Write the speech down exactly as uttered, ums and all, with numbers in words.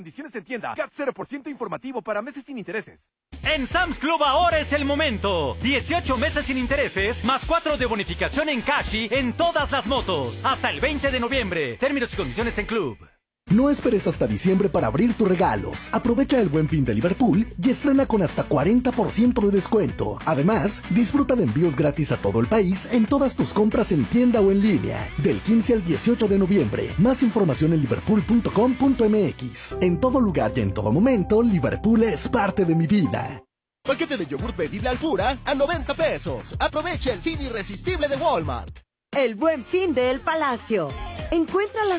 Condiciones en tienda. C A T cero por ciento informativo para meses sin intereses. En Sam's Club ahora es el momento. dieciocho meses sin intereses, más cuatro de bonificación en Cashi en todas las motos. Hasta el veinte de noviembre. Términos y condiciones en Club. No esperes hasta diciembre para abrir tus regalos. Aprovecha el Buen Fin de Liverpool y estrena con hasta cuarenta por ciento de descuento. Además, disfruta de envíos gratis a todo el país en todas tus compras en tienda o en línea. Del quince al dieciocho de noviembre. Más información en liverpool punto com punto m x. En todo lugar y en todo momento, Liverpool es parte de mi vida. Paquete de yogurt Bedir La Alpura a noventa pesos. Aprovecha el fin irresistible de Walmart. El Buen Fin de El Palacio. Encuentra las